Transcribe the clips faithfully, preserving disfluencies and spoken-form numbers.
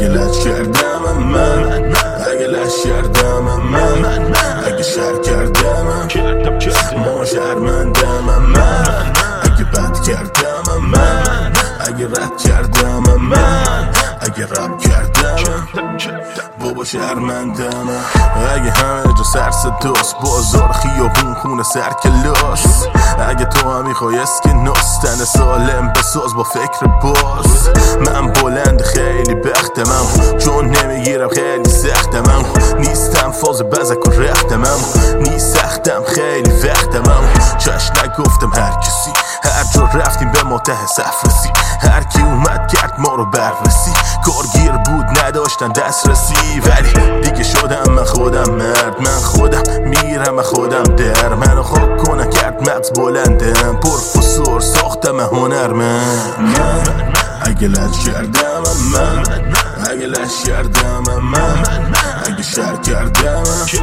اگه لج کردم من اگه لج کردم من اگه شر کردم ما شرمندم من اگه بد کردم من اگه رد کردم من اگه رب کردم بابا شرمندم اگه همه جا سر صداست بازار خیابون خونه سر کلاس اگه تو هم میخوای اسکناس تن سالم بساز با فکر باز من بلند خیلی بختمم چون نمیگیرم خیلی سختمم نیستم فاز بزک و رختمم نیست سختم خیلی وقتمم چش نگفتم هر کسی هر جا رفتیم به ما ته صف رسی هر کی اومد کرد ما رو بررسی کارگیر بود نداشتن دسترسی ولی دیگه شدم من خودم مرد من خودم میرم من خودم در منو خاک کنه کرد مغز بلندم پروفسور ساختم هنرمند من اگه لج کردم من اگه لج کردم من اگه شر کردم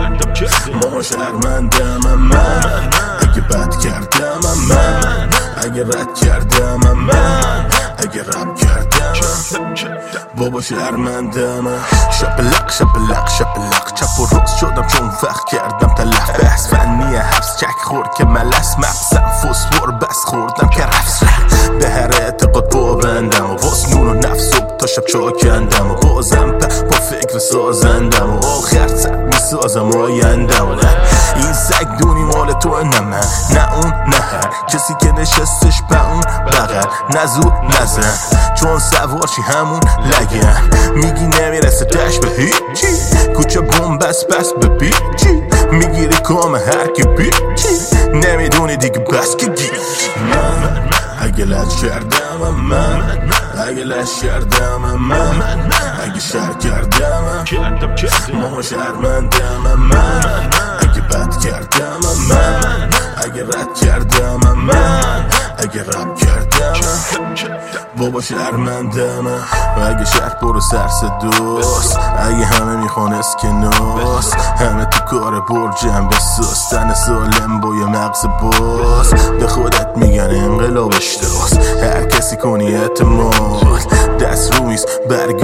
ما شرمندم من اگه بد کردم من اگه رد کردم من اگه رب کردم بابا شرمندم شپلق شپلق شپلق چپ و راست شدم چون وقت کردم تلف بحث فنی حفظ چک خور که ملس مغزم فسفور بس خوردم که رفت به هر اعتقاد پابندم و باز نون و نفس و تا شب چاکندم و بازم با فکر سازندم و آخر سر میسازم آیندم و نه این سگ دونی مال تو نه من نه اون نه هر کسی که نشستش به اون بغل نزور نزن چون سوارشی همون لگن میگی نمیرسه تش به هیچی کوچه بومبست بس به بیچی میگیری کام هر کی بیچی نمیدونی دیگه بس که گی من اگه لج کردم من اگه لج کردم من اگه شر کردم ما شرمندم من اگه بد کردم من اگه رد کردم من اگه رب کردم بابا شرمندم اگه شهر برو سر صداست اگه همه میخوان اسکناس همه تو کار برجم بساز تن سالم با یه مغز باز به خودت میگن انقلاب اشتاس هر کسی کنی اعتماد دست رو میز برگ